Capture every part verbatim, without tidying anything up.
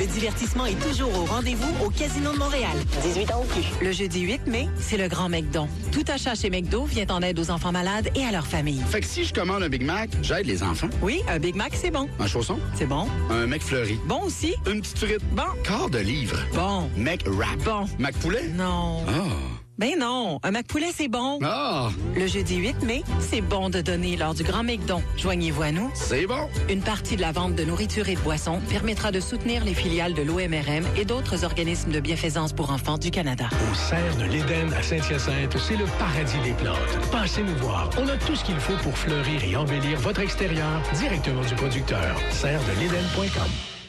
Le divertissement est toujours au rendez-vous au Casino de Montréal. dix-huit ans ou plus. Le jeudi huit mai, c'est le Grand McDon. Tout achat chez McDo vient en aide aux enfants malades et à leurs familles. Fait que si je commande un Big Mac, j'aide les enfants. Oui, un Big Mac, c'est bon. Un chausson? C'est bon. Un McFlurry? Bon aussi. Une petite frite? Bon. Quart de livre? Bon. McWrap? Bon. McPoulet? Non. Ah. Ben non, un McPoulet, c'est bon. Ah. Le jeudi huit mai, c'est bon de donner lors du Grand McDon. Joignez-vous à nous. C'est bon. Une partie de la vente de nourriture et de boissons permettra de soutenir les filiales de l'O M R M et d'autres organismes de bienfaisance pour enfants du Canada. Au Serre de l'Éden à Saint-Hyacinthe, c'est le paradis des plantes. Passez nous voir. On a tout ce qu'il faut pour fleurir et embellir votre extérieur directement du producteur. serre de l'éden point com.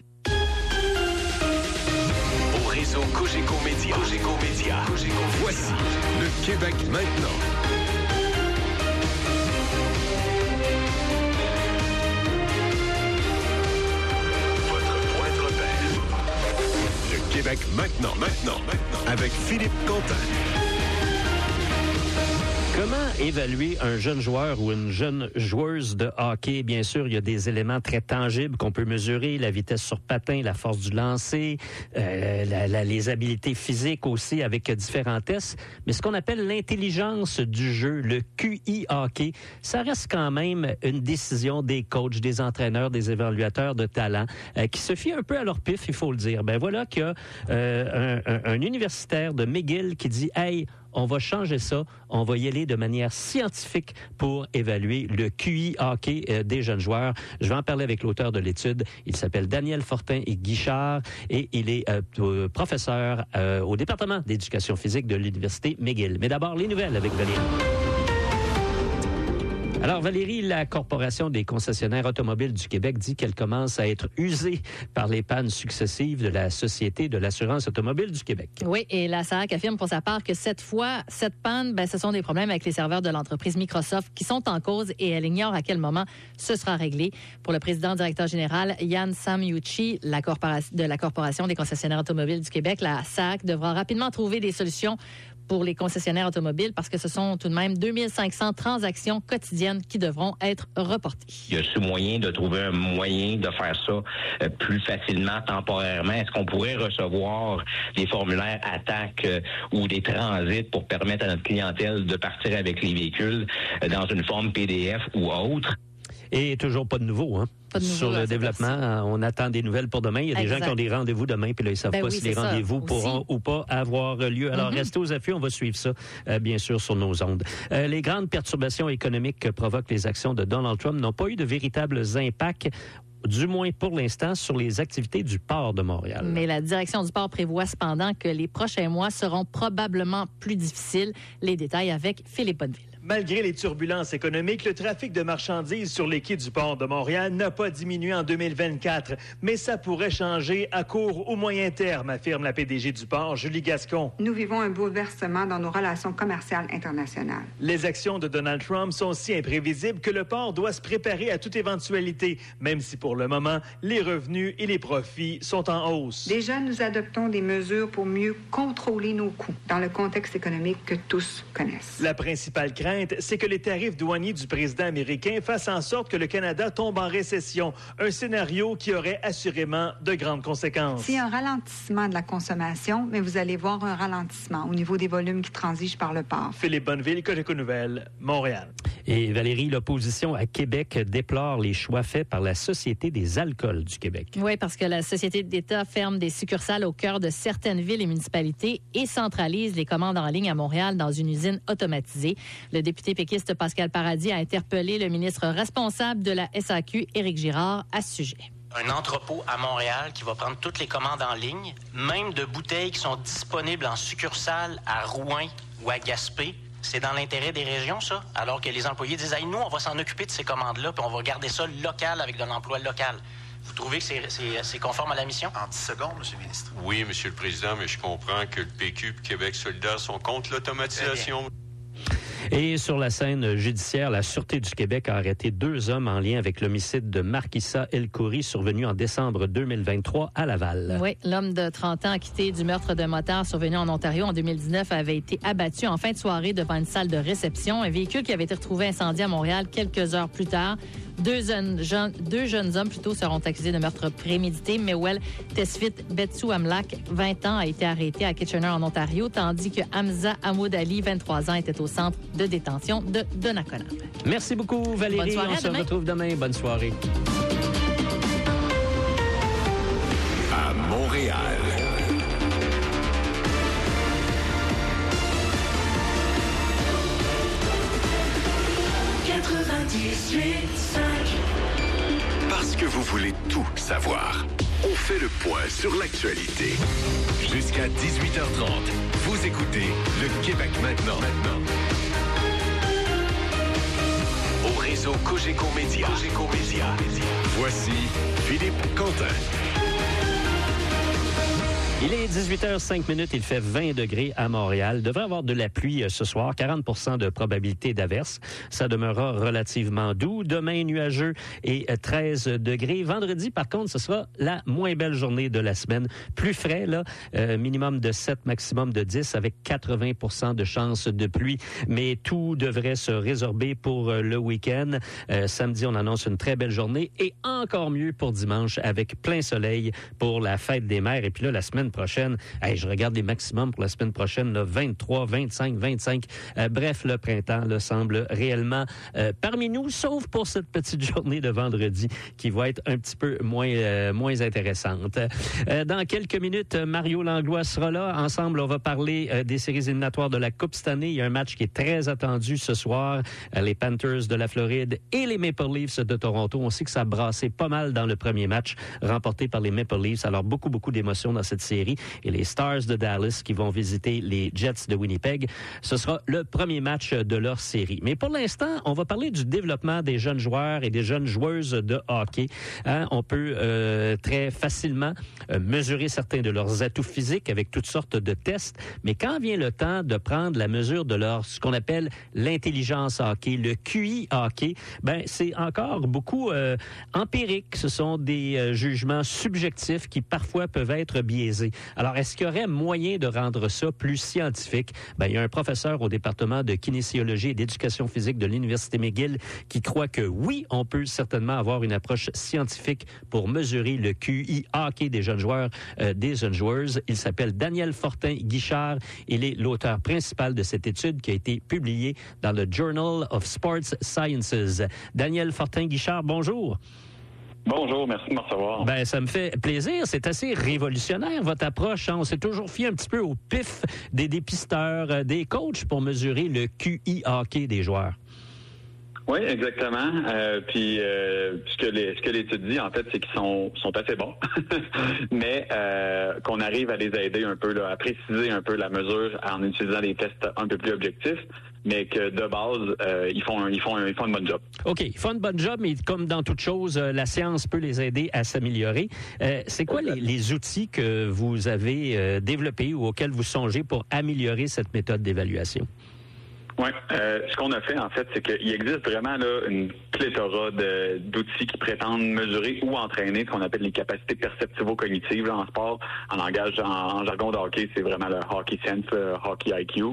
Réseau Cogeco Média. Cogeco Média. Cogeco Média. Voici le Québec maintenant. Votre point de repère. Le Québec maintenant. Maintenant. Maintenant. Avec Philippe Quentin. Comment évaluer un jeune joueur ou une jeune joueuse de hockey? Bien sûr, il y a des éléments très tangibles qu'on peut mesurer, la vitesse sur patin, la force du lancer, euh, la, la, les habiletés physiques aussi avec différents tests. Mais ce qu'on appelle l'intelligence du jeu, le Q I hockey, ça reste quand même une décision des coachs, des entraîneurs, des évaluateurs de talent euh, qui se fient un peu à leur pif, il faut le dire. Ben voilà qu'il y a euh, un, un, un universitaire de McGill qui dit « Hey, on va changer ça, on va y aller de manière scientifique pour évaluer le Q I hockey euh, des jeunes joueurs. » Je vais en parler avec l'auteur de l'étude. Il s'appelle Daniel Fortin et Guichard et il est euh, professeur euh, au département d'éducation physique de l'Université McGill. Mais d'abord, les nouvelles avec Valérie. Alors Valérie, la Corporation des concessionnaires automobiles du Québec dit qu'elle commence à être usée par les pannes successives de la Société de l'assurance automobile du Québec. Oui, et la S A C affirme pour sa part que cette fois, cette panne, ben, ce sont des problèmes avec les serveurs de l'entreprise Microsoft qui sont en cause et elle ignore à quel moment ce sera réglé. Pour le président directeur général Yann Samiucci la corporation, de la Corporation des concessionnaires automobiles du Québec, la S A C devra rapidement trouver des solutions pour les concessionnaires automobiles parce que ce sont tout de même deux mille cinq cents transactions quotidiennes qui devront être reportées. Y a-t-il moyen de trouver un moyen de faire ça euh, plus facilement, temporairement? Est-ce qu'on pourrait recevoir des formulaires attaques euh, ou des transits pour permettre à notre clientèle de partir avec les véhicules euh, dans une forme P D F ou autre? Et toujours pas de nouveau, hein? Pas de nouveau, sur le développement. On attend des nouvelles pour demain. Il y a des exact. gens qui ont des rendez-vous demain, puis là, ils savent ben pas oui, si les ça, rendez-vous aussi. pourront ou pas avoir lieu. Alors, mm-hmm. restez aux affûts, on va suivre ça, euh, bien sûr, sur nos ondes. Euh, les grandes perturbations économiques que provoquent les actions de Donald Trump n'ont pas eu de véritables impacts, du moins pour l'instant, sur les activités du port de Montréal. Mais la direction du port prévoit cependant que les prochains mois seront probablement plus difficiles. Les détails avec Philippe Bonneville. Malgré les turbulences économiques, le trafic de marchandises sur les quais du port de Montréal n'a pas diminué en deux mille vingt-quatre. Mais ça pourrait changer à court ou moyen terme, affirme la P D G du port, Julie Gascon. Nous vivons un bouleversement dans nos relations commerciales internationales. Les actions de Donald Trump sont si imprévisibles que le port doit se préparer à toute éventualité, même si pour le moment, les revenus et les profits sont en hausse. Déjà, nous adoptons des mesures pour mieux contrôler nos coûts dans le contexte économique que tous connaissent. La principale crainte, c'est que les tarifs douaniers du président américain fassent en sorte que le Canada tombe en récession, un scénario qui aurait assurément de grandes conséquences. C'est un ralentissement de la consommation, mais vous allez voir un ralentissement au niveau des volumes qui transigent par le port. Philippe Bonneville, Cogeco Nouvelles, Montréal. Et Valérie, l'opposition à Québec déplore les choix faits par la Société des alcools du Québec. Oui, parce que la Société d'État ferme des succursales au cœur de certaines villes et municipalités et centralise les commandes en ligne à Montréal dans une usine automatisée. Le député péquiste Pascal Paradis a interpellé le ministre responsable de la S A Q, Éric Girard, à ce sujet. Un entrepôt à Montréal qui va prendre toutes les commandes en ligne, même de bouteilles qui sont disponibles en succursale à Rouen ou à Gaspé. C'est dans l'intérêt des régions, ça? Alors que les employés disent, hey, nous, on va s'en occuper de ces commandes-là, puis on va garder ça local avec de l'emploi local. Vous trouvez que c'est, c'est, c'est conforme à la mission? En dix secondes, M. le ministre. Oui, M. le Président, mais je comprends que le P Q et Québec solidaire sont contre l'automatisation. Et sur la scène judiciaire, la Sûreté du Québec a arrêté deux hommes en lien avec l'homicide de Markissa El-Khoury survenu en décembre deux mille vingt-trois à Laval. Oui, l'homme de trente ans acquitté du meurtre d'un motard survenu en Ontario en deux mille dix-neuf avait été abattu en fin de soirée devant une salle de réception. Un véhicule qui avait été retrouvé incendié à Montréal quelques heures plus tard Deux jeunes, jeunes, deux jeunes hommes plutôt seront accusés de meurtre prémédité. Mewel Tesfit Betsou Amlak, vingt ans, a été arrêté à Kitchener en Ontario, tandis que Hamza Hamoud Ali, vingt-trois ans, était au centre de détention de Donnacona. Merci beaucoup, Valérie. Bonne soirée, On se demain. retrouve demain. Bonne soirée. À Montréal. quatre-vingt-dix-huit cinq. Parce que vous voulez tout savoir. On fait le point sur l'actualité. Jusqu'à dix-huit heures trente, vous écoutez le Québec maintenant. maintenant. Au réseau Cogeco Média. Cogeco Média. Voici Philippe Quentin. Il est dix-huit heures cinq minutes, il fait vingt degrés à Montréal. Il devrait avoir de la pluie ce soir, quarante pour cent de probabilité d'averse. Ça demeurera relativement doux. Demain, nuageux et treize degrés. Vendredi, par contre, ce sera la moins belle journée de la semaine. Plus frais, là, euh, minimum de sept, maximum de dix, avec quatre-vingts pour cent de chances de pluie. Mais tout devrait se résorber pour le week-end. Euh, samedi, on annonce une très belle journée et encore mieux pour dimanche, avec plein soleil pour la fête des mères. Et puis là, la semaine prochaine, hey, je regarde les maximums pour la semaine prochaine, là, vingt-trois, vingt-cinq, vingt-cinq. Euh, bref, le printemps là, semble réellement euh, parmi nous, sauf pour cette petite journée de vendredi qui va être un petit peu moins, euh, moins intéressante. Euh, dans quelques minutes, Mario Langlois sera là. Ensemble, on va parler euh, des séries éliminatoires de la Coupe cette année. Il y a un match qui est très attendu ce soir. Euh, les Panthers de la Floride et les Maple Leafs de Toronto. On sait que ça a brassé pas mal dans le premier match remporté par les Maple Leafs. Alors, beaucoup, beaucoup d'émotions dans cette série. Et les Stars de Dallas qui vont visiter les Jets de Winnipeg. Ce sera le premier match de leur série. Mais pour l'instant, on va parler du développement des jeunes joueurs et des jeunes joueuses de hockey. Hein, on peut euh, très facilement euh, mesurer certains de leurs atouts physiques avec toutes sortes de tests. Mais quand vient le temps de prendre la mesure de leur, ce qu'on appelle l'intelligence hockey, le Q I hockey, ben c'est encore beaucoup euh, empirique. Ce sont des euh, jugements subjectifs qui parfois peuvent être biaisés. Alors, est-ce qu'il y aurait moyen de rendre ça plus scientifique? Ben, il y a un professeur au département de kinésiologie et d'éducation physique de l'Université McGill qui croit que oui, on peut certainement avoir une approche scientifique pour mesurer le Q I hockey des jeunes joueurs, euh, des jeunes joueuses. Il s'appelle Daniel Fortin-Guichard. Il est l'auteur principal de cette étude qui a été publiée dans le Journal of Sports Sciences. Daniel Fortin-Guichard, bonjour. Bonjour, merci de me recevoir. Ben, ça me fait plaisir. C'est assez révolutionnaire, votre approche. Hein? On s'est toujours fié un petit peu au pif des dépisteurs, euh, des coachs pour mesurer le Q I hockey des joueurs. Oui, exactement. Euh, puis euh, ce que les, ce que l'étude dit, en fait, c'est qu'ils sont, sont assez bons, mais euh, qu'on arrive à les aider un peu, là, à préciser un peu la mesure en utilisant des tests un peu plus objectifs, mais que de base, euh, ils font un, ils font un, ils font une bonne job. OK, ils font une bonne job, mais comme dans toute chose, euh, la science peut les aider à s'améliorer. Euh, c'est quoi les, les outils que vous avez euh, développés ou auxquels vous songez pour améliorer cette méthode d'évaluation? Oui. Euh, ce qu'on a fait, en fait, c'est qu'il existe vraiment là une pléthora de, d'outils qui prétendent mesurer ou entraîner ce qu'on appelle les capacités perceptivo-cognitives là, en sport. En langage, en, en jargon de hockey, c'est vraiment le hockey sense, le hockey I Q.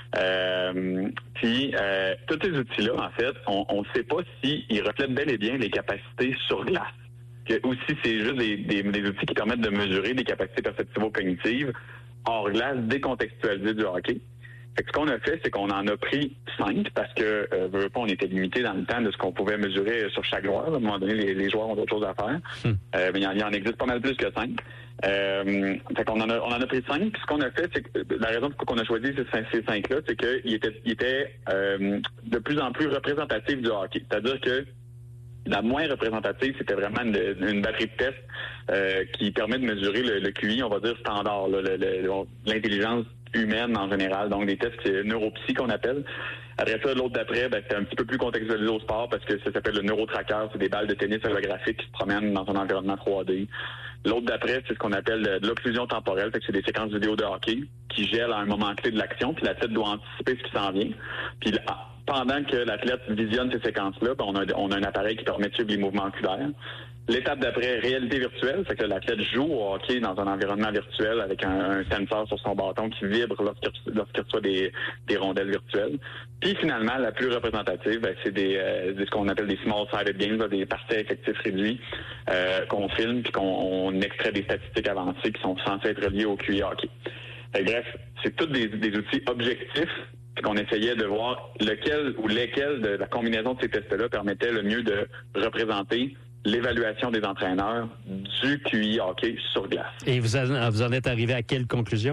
Euh, puis, euh, tous ces outils-là, en fait, on ne sait pas s'ils reflètent bel et bien les capacités sur glace. Que, ou si c'est juste des, des, des outils qui permettent de mesurer des capacités perceptivo-cognitives hors glace décontextualisées du hockey. Fait que ce qu'on a fait, c'est qu'on en a pris cinq parce que, euh, veut pas, on était limité dans le temps de ce qu'on pouvait mesurer sur chaque joueur. À un moment donné, les, les joueurs ont d'autres choses à faire. Hum. Euh, mais il y, en, il y en existe pas mal plus que cinq. Euh, fait qu'on en a, on en a pris cinq. Puis ce qu'on a fait, c'est que la raison pour laquelle on a choisi ces, ces cinq-là, c'est qu'ils étaient, ils étaient euh, de plus en plus représentatifs du hockey. C'est-à-dire que la moins représentative, c'était vraiment une, une batterie de tests euh, qui permet de mesurer le, le Q I, on va dire, standard, là, le, le, l'intelligence humaine en général, donc des tests neuropsy qu'on appelle. Après ça, l'autre d'après, ben, c'est un petit peu plus contextualisé au sport parce que ça s'appelle le neurotracker, c'est des balles de tennis holographiques qui se promènent dans un environnement trois D. L'autre d'après, c'est ce qu'on appelle de l'occlusion temporelle, fait que c'est des séquences vidéo de hockey qui gèlent à un moment clé de l'action, puis la tête doit anticiper ce qui s'en vient. Puis pendant que l'athlète visionne ces séquences-là, ben, on, a, on a un appareil qui permet de suivre les mouvements oculaires. L'étape d'après, réalité virtuelle, c'est que l'athlète joue au hockey dans un environnement virtuel avec un, un sensor sur son bâton qui vibre lorsqu'il, lorsqu'il reçoit des, des rondelles virtuelles. Puis finalement, la plus représentative, ben, c'est des, euh, des ce qu'on appelle des small-sided games, là, des parties à effectifs réduits euh, qu'on filme puis qu'on on extrait des statistiques avancées qui sont censées être reliées au Q I hockey. Fait, bref, c'est tous des, des outils objectifs qu'on essayait de voir lequel ou lesquels de la combinaison de ces tests-là permettait le mieux de représenter l'évaluation des entraîneurs du Q I hockey sur glace. Et vous en, vous en êtes arrivé à quelle conclusion?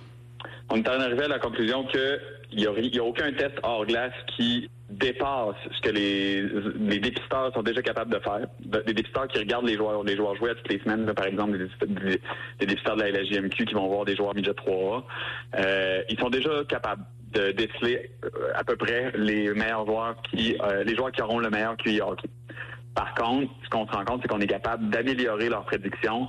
On est arrivé à la conclusion qu'il n'y a, y a aucun test hors glace qui dépasse ce que les, les dépisteurs sont déjà capables de faire. Des dépisteurs qui regardent les joueurs, les joueurs jouer à toutes les semaines, là, par exemple, des, des dépisteurs de la L H J M Q qui vont voir des joueurs midget trois A. Euh, ils sont déjà capables de déceler à peu près les meilleurs joueurs qui, euh, les joueurs qui auront le meilleur Q I hockey. Par contre, ce qu'on se rend compte, c'est qu'on est capable d'améliorer leurs prédictions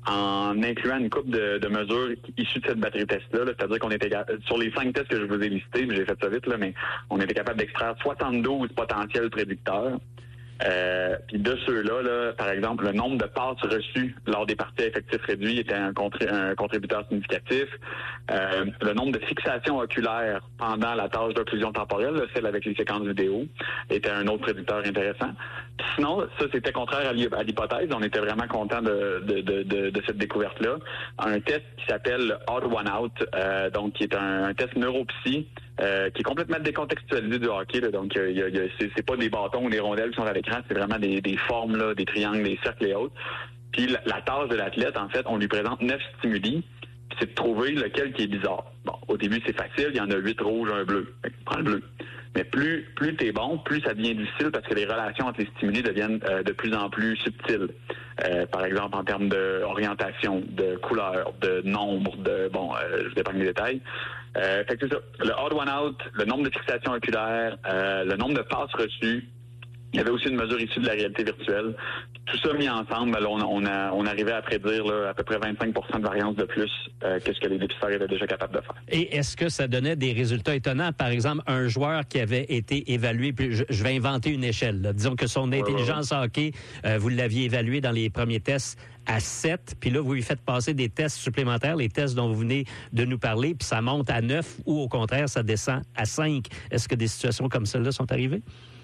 en incluant une couple de, de mesures issues de cette batterie test-là. Là. C'est-à-dire qu'on était sur les cinq tests que je vous ai listés, j'ai fait ça vite, là, mais on était capable d'extraire soixante-douze potentiels prédicteurs. Euh, puis de ceux-là, là, par exemple, le nombre de passes reçues lors des parties à effectifs réduits était un, contrib- un contributeur significatif. Euh, le nombre de fixations oculaires pendant la tâche d'occlusion temporelle, là, celle avec les séquences vidéo, était un autre prédicteur intéressant. Sinon, ça, c'était contraire à, l'hy- à l'hypothèse. On était vraiment content de, de, de, de, de cette découverte-là. Un test qui s'appelle le Odd One Out, euh, donc qui est un, un test neuropsy, Euh, qui est complètement décontextualisé du hockey. Là. Donc, euh, y a, y a, c'est, c'est pas des bâtons ou des rondelles qui sont à l'écran, c'est vraiment des, des formes, là, des triangles, des cercles et autres. Puis la, la tâche de l'athlète, en fait, on lui présente neuf stimuli, puis c'est de trouver lequel qui est bizarre. Bon, au début, c'est facile, il y en a huit rouges, un bleu. Fait que prends le bleu. Mais plus plus t'es bon, plus ça devient difficile parce que les relations entre les stimuli deviennent euh, de plus en plus subtiles. Euh, par exemple, en termes d'orientation, de couleur, de nombre, de... Bon, euh, je vous épargne les détails. Euh, fait que c'est ça. Le odd one out, le nombre de fixations oculaires, euh, le nombre de passes reçues. Il y avait aussi une mesure issue de la réalité virtuelle. Tout ça mis ensemble, ben là, on, on, a, on arrivait à prédire là, à peu près vingt-cinq pour cent de variance de plus euh, que ce que les dépisteurs étaient déjà capables de faire. Et est-ce que ça donnait des résultats étonnants? Par exemple, un joueur qui avait été évalué, puis je, je vais inventer une échelle. Là. Disons que son intelligence ouais, ouais. hockey, euh, vous l'aviez évalué dans les premiers tests à sept, puis là, vous lui faites passer des tests supplémentaires, les tests dont vous venez de nous parler, puis ça monte à neuf ou au contraire, ça descend à cinq. Est-ce que des situations comme celle-là sont arrivées?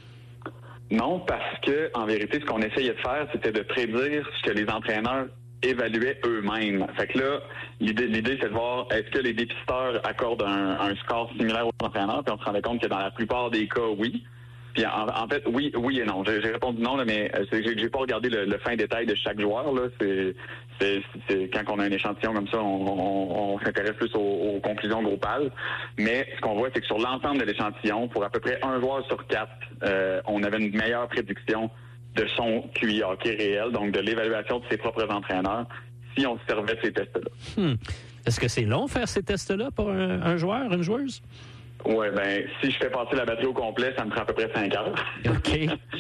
Non, parce que en vérité, ce qu'on essayait de faire, c'était de prédire ce que les entraîneurs évaluaient eux-mêmes. Fait que là, l'idée, l'idée c'est de voir est-ce que les dépisteurs accordent un, un score similaire aux entraîneurs, puis on se rendait compte que dans la plupart des cas, oui. Puis en, en fait, oui, oui et non. J'ai, j'ai répondu non, là, mais c'est, j'ai, j'ai pas regardé le, le fin détail de chaque joueur. Là. C'est, c'est, c'est quand on a un échantillon comme ça, on, on, on s'intéresse plus aux, aux conclusions groupales. Mais ce qu'on voit, c'est que sur l'ensemble de l'échantillon, pour à peu près un joueur sur quatre, euh, on avait une meilleure prédiction de son Q I hockey réel, donc de l'évaluation de ses propres entraîneurs, si on se servait de ces tests-là. Hmm. Est-ce que c'est long faire ces tests-là pour un, un joueur, une joueuse? Oui, ben si je fais passer la batterie au complet, ça me prend à peu près cinq heures. OK.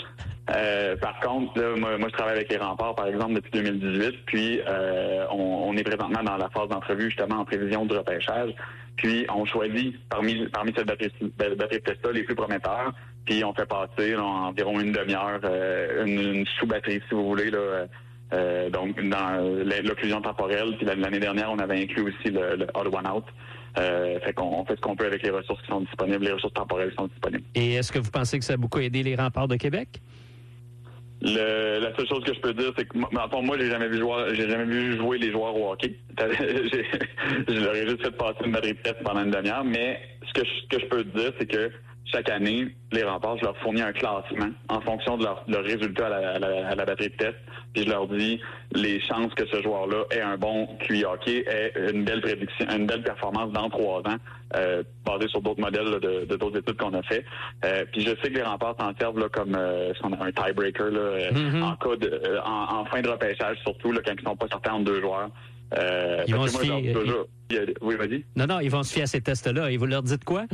euh, par contre, là, moi, moi, je travaille avec les remparts, par exemple, depuis deux mille dix-huit. Puis, euh, on, on est présentement dans la phase d'entrevue, justement, en prévision du repêchage. Puis, on choisit parmi parmi cette batterie, batterie de test-là les plus prometteurs. Puis, on fait passer là, environ une demi-heure, euh, une, une sous-batterie, si vous voulez, là. Euh, donc, dans l'occlusion temporelle. Puis, l'année dernière, on avait inclus aussi le, le Odd One Out. Euh, fait qu'on fait ce qu'on peut avec les ressources qui sont disponibles, les ressources temporelles qui sont disponibles. Et est-ce que vous pensez que ça a beaucoup aidé les remparts de Québec? Le, la seule chose que je peux dire, c'est que enfin, moi, j'ai jamais vu jouer, j'ai jamais vu jouer les joueurs au hockey. j'ai, je leur ai juste fait passer une batterie de test pendant une demi-heure, mais ce que je, ce que je peux te dire, c'est que chaque année, les remparts, je leur fournis un classement en fonction de leur, leur résultat à la, à, la, à la batterie de test. Puis je leur dis les chances que ce joueur-là ait un bon Q I hockey, ait une belle prédiction, une belle performance dans trois ans, euh, basée sur d'autres modèles là, de, de d'autres études qu'on a fait. Euh, puis je sais que les remparts s'en servent là, comme euh, ce qu'on a un tiebreaker là, mm-hmm. en cas de, euh, en, en fin de repêchage, surtout là, quand ils sont pas sortis entre deux joueurs. Euh, ils vont se fier... moi, toujours... ils... Oui, vas-y. Non, non, ils vont se fier à ces tests-là. Et vous leur dites quoi?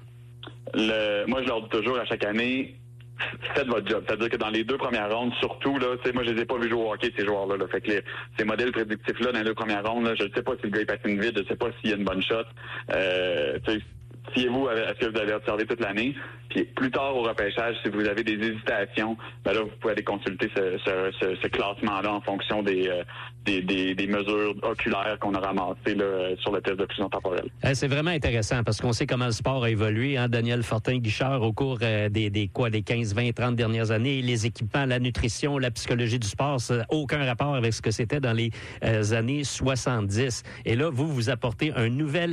Le, moi, je leur dis toujours à chaque année, faites votre job. C'est-à-dire que dans les deux premières rondes, surtout, là, tu sais, moi, je les ai pas vus jouer au hockey, ces joueurs-là. Là. Fait que les, ces modèles prédictifs-là, dans les deux premières rondes, là, je ne sais pas si le gars il patine vite, je ne sais pas s'il y a une bonne shot. Euh, tu sais, fiez-vous à ce que vous avez observé toute l'année. Puis plus tard au repêchage, si vous avez des hésitations, ben là, vous pouvez aller consulter ce, ce, ce, ce classement-là en fonction des, euh, des, des, des mesures oculaires qu'on a ramassées là, sur le test d'occlusion temporelle. Euh, c'est vraiment intéressant parce qu'on sait comment le sport a évolué. Hein? Daniel Fortin-Guichard, au cours euh, des, des, quoi, des quinze, vingt, trente dernières années, les équipements, la nutrition, la psychologie du sport, ça n'a aucun rapport avec ce que c'était dans les euh, années soixante-dix. Et là, vous, vous apportez un nouvel